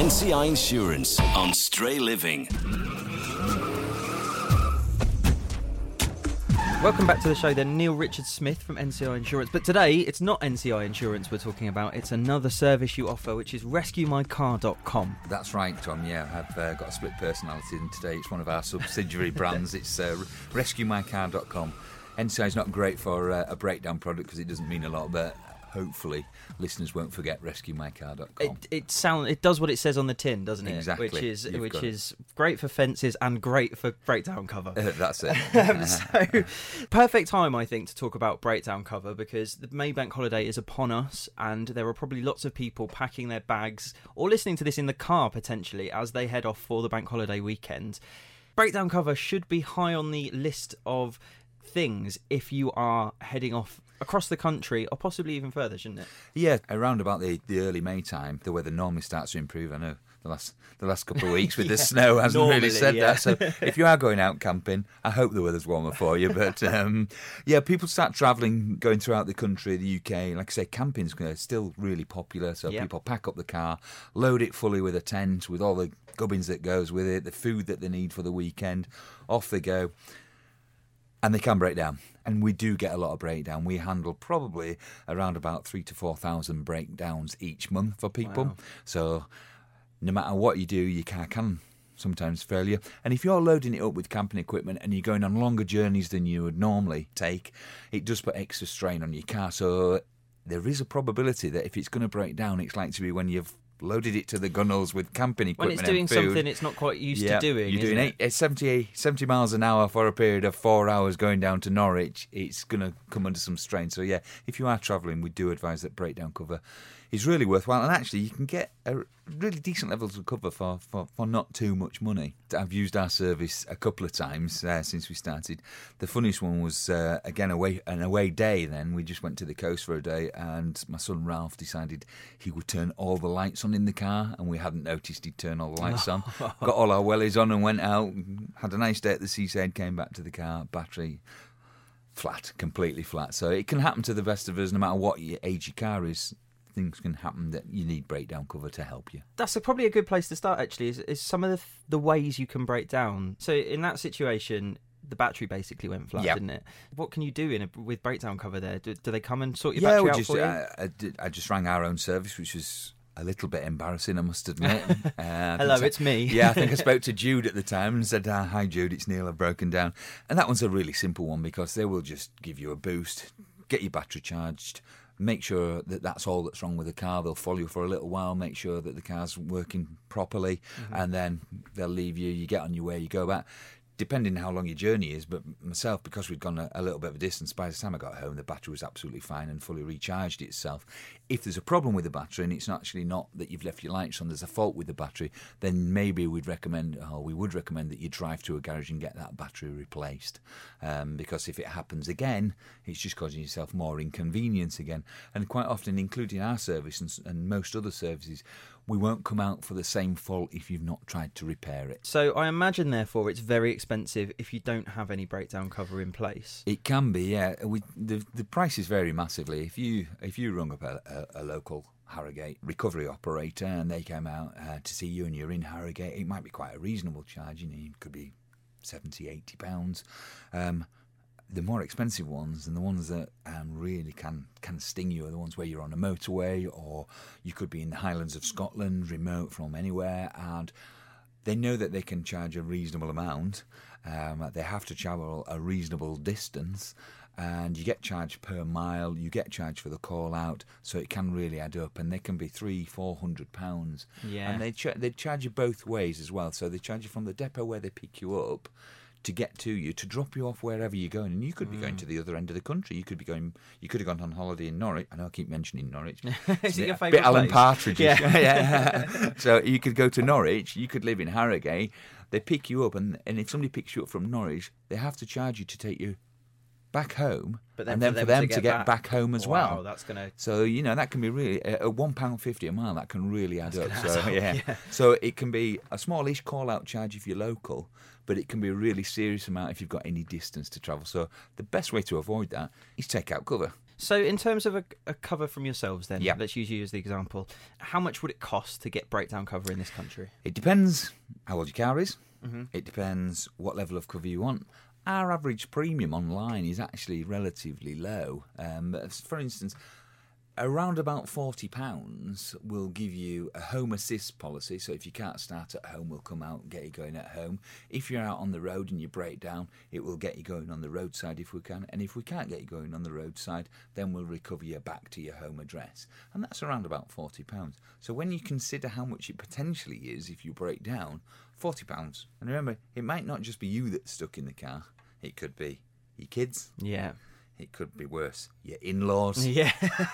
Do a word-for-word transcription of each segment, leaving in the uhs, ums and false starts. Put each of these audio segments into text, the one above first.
N C I Insurance on Stray Living. Welcome back to the show then, Neil Richard Smith from N C I Insurance. But today, it's not N C I Insurance we're talking about, it's another service you offer, which is rescue my car dot com. That's right, Tom, yeah, I've uh, got a split personality, and today it's one of our subsidiary brands. It's uh, rescue my car dot com. N C I is not great for uh, a breakdown product because it doesn't mean a lot, but hopefully listeners won't forget rescue my car dot com. It it sound it does what it says on the tin, doesn't it? Exactly. Which is You've which got is great for fences and great for breakdown cover. Uh, that's it. um, so, perfect time, I think, to talk about breakdown cover because the Maybank holiday is upon us, and there are probably lots of people packing their bags or listening to this in the car potentially as they head off for the bank holiday weekend. Breakdown cover should be high on the list of things if you are heading off across the country or possibly even further, shouldn't it? Yeah, around about the, the early May time, the weather normally starts to improve. I know the last the last couple of weeks with yeah, the snow hasn't normally, really said yeah. that. So if you are going out camping, I hope the weather's warmer for you. But um, yeah, people start travelling, going throughout the country, the U K. Like I say, camping's still really popular. So yep. people pack up the car, load it fully with a tent, with all the gubbins that goes with it, the food that they need for the weekend. Off they go. And they can break down. And we do get a lot of breakdown. We handle probably around about three to four thousand breakdowns each month for people. Wow. So no matter what you do, your car can sometimes fail you. And if you're loading it up with camping equipment and you're going on longer journeys than you would normally take, it does put extra strain on your car. So there is a probability that if it's going to break down, it's likely to be when you've loaded it to the gunnels with camping When equipment it's doing and food. something it's not quite used Yeah, to doing, You're isn't doing it? eight, seventy, seventy miles an hour for a period of four hours going down to Norwich. It's going to come under some strain. So, yeah, if you are travelling, we do advise that breakdown cover is really worthwhile. And actually, you can get a really decent levels of cover for, for, for not too much money. I've used our service a couple of times uh, since we started. The funniest one was, uh, again, away, an away day then. We just went to the coast for a day, and my son Ralph decided he would turn all the lights on in the car, and we hadn't noticed he'd turn all the lights on. Got all our wellies on and went out, had a nice day at the seaside, came back to the car, battery flat, completely flat. So it can happen to the best of us, no matter what your age your car is. Things can happen that you need breakdown cover to help you. That's a, probably a good place to start, actually, is, is some of the, the ways you can break down. So in that situation, the battery basically went flat, yep. didn't it? What can you do in a, with breakdown cover there? Do, do they come and sort your yeah, battery we out just, for you? uh, I, did, I just rang our own service, which was a little bit embarrassing, I must admit. Uh, Hello, it's me. Yeah, I think I spoke to Jude at the time and said, ah, hi Jude, it's Neil, I've broken down. And that one's a really simple one because they will just give you a boost, get your battery charged, make sure that that's all that's wrong with the car. They'll follow you for a little while, make sure that the car's working properly, mm-hmm. and then they'll leave you, you get on your way, you go back. Depending on how long your journey is, but myself, because we'd gone a, a little bit of a distance, by the time I got home, the battery was absolutely fine and fully recharged itself. If there's a problem with the battery and it's actually not that you've left your lights on, there's a fault with the battery, then maybe we'd recommend, or we would recommend that you drive to a garage and get that battery replaced. Um, because if it happens again, it's just causing yourself more inconvenience again. And quite often, including our service and, and most other services, we won't come out for the same fault if you've not tried to repair it. So I imagine, therefore, it's very expensive if you don't have any breakdown cover in place. It can be, yeah. We, the the prices vary massively. If you if you rung up a, a, a local Harrogate recovery operator and they came out uh, to see you and you're in Harrogate, it might be quite a reasonable charge. You know, it could be seventy, eighty pounds. Um, the more expensive ones and the ones that um, really can, can sting you are the ones where you're on a motorway, or you could be in the Highlands of Scotland, remote from anywhere, and they know that they can charge a reasonable amount. Um, they have to travel a reasonable distance, and you get charged per mile, you get charged for the call out, so it can really add up, and they can be three, four hundred pounds. Yeah. And they ch- they charge you both ways as well. So they charge you from the depot where they pick you up to get to you, to drop you off wherever you're going. And you could be mm. going to the other end of the country. You could be going. You could have gone on holiday in Norwich. I know I keep mentioning Norwich. Is it your favourite bit Alan place? Partridge? Yeah. yeah. So you could go to Norwich. You could live in Harrogate. They pick you up, and, and if somebody picks you up from Norwich, they have to charge you to take you back home, but then and then for for them them, to to get get, back. back. home as Wow, well. that's gonna. So you know that can be really at one pound fifty a mile. That can really add up. That's So gonna yeah. add up, yeah. So it can be a smallish call out charge if you're local, but it can be a really serious amount if you've got any distance to travel. So the best way to avoid that is take out cover. So in terms of a, a cover from yourselves then, Yeah. let's use you as the example, how much would it cost to get breakdown cover in this country? It depends how old your car is. Mm-hmm. It depends what level of cover you want. Our average premium online is actually relatively low. Um, for instance, around about forty pounds will give you a home assist policy. So if you can't start at home, we'll come out and get you going at home. If you're out on the road and you break down, it will get you going on the roadside if we can. And if we can't get you going on the roadside, then we'll recover you back to your home address. And that's around about forty pounds. So when you consider how much it potentially is if you break down, forty pounds. And remember, it might not just be you that's stuck in the car. It could be your kids. Yeah. It could be worse, your in-laws. Yeah.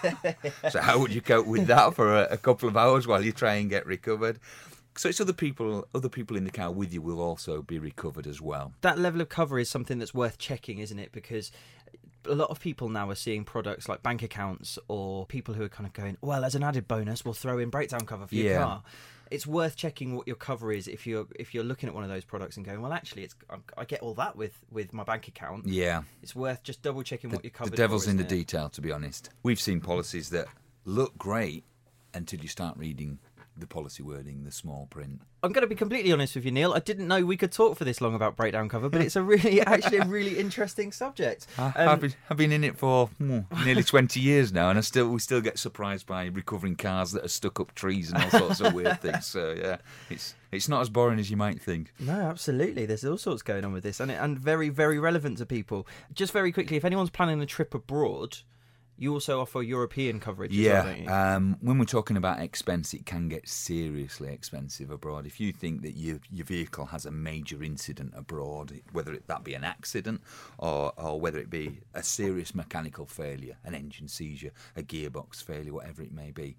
So how would you cope with that for a, a couple of hours while you try and get recovered? So it's other people, other people in the car with you will also be recovered as well. That level of cover is something that's worth checking, isn't it? Because a lot of people now are seeing products like bank accounts, or people who are kind of going, well, as an added bonus, we'll throw in breakdown cover for your Yeah. car. It's worth checking what your cover is if you're if you're looking at one of those products and going, well, actually, it's I, I get all that with, with my bank account. Yeah. It's worth just double checking what you're covered The devil's for, in the isn't it? detail, to be honest. We've seen policies that look great until you start reading the policy wording, the small print. I'm going to be completely honest with you, Neil. I didn't know we could talk for this long about breakdown cover, but it's a really, actually, a really interesting subject. I, Um, I've, been, I've been in it for mm, nearly twenty years now, and I still we still get surprised by recovering cars that are stuck up trees and all sorts of weird things. So yeah, it's it's not as boring as you might think. No, absolutely. There's all sorts going on with this, and and very, very relevant to people. Just very quickly, if anyone's planning a trip abroad, you also offer European coverage as well, Yeah, don't you? um, when we're talking about expense, it can get seriously expensive abroad. If you think that your your vehicle has a major incident abroad, whether it, that be an accident or, or whether it be a serious mechanical failure, an engine seizure, a gearbox failure, whatever it may be,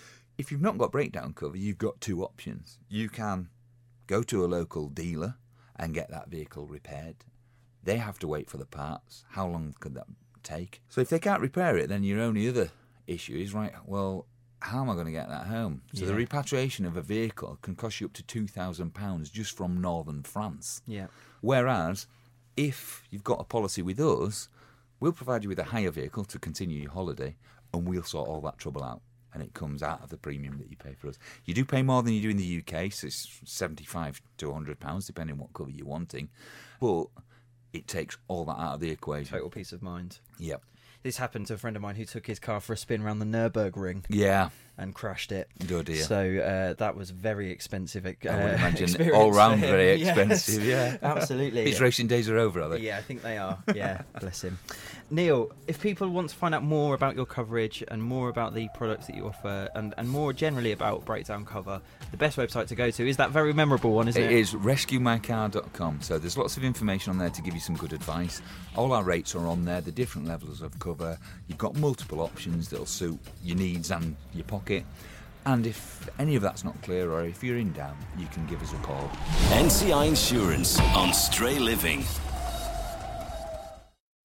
if you've not got breakdown cover, you've got two options. You can go to a local dealer and get that vehicle repaired. They have to wait for the parts. How long could that take? So if they can't repair it, then your only other issue is, right, well, how am I going to get that home? So Yeah. the repatriation of a vehicle can cost you up to two thousand pounds just from northern France. Yeah. Whereas if you've got a policy with us, we'll provide you with a hire vehicle to continue your holiday, and we'll sort all that trouble out, and it comes out of the premium that you pay for us. You do pay more than you do in the U K, so it's seventy-five to one hundred pounds depending on what colour you're wanting, but it takes all that out of the equation. Total peace of mind. Yep. This happened to a friend of mine who took his car for a spin around the Nürburgring Yeah. and crashed it. Oh dear. So uh, that was very expensive. Uh, I would imagine experience all for round him. very Yes, expensive, yeah. absolutely. His racing days are over, are they? Yeah, I think they are. Yeah, bless him. Neil, if people want to find out more about your coverage and more about the products that you offer and, and more generally about breakdown cover, the best website to go to is that very memorable one, isn't it? It is rescue my car dot com. So there's lots of information on there to give you some good advice. All our rates are on there, the different levels of cover. You've got multiple options that'll suit your needs and your pocket. And if any of that's not clear, or if you're in doubt, you can give us a call. N C I Insurance on Stray Living.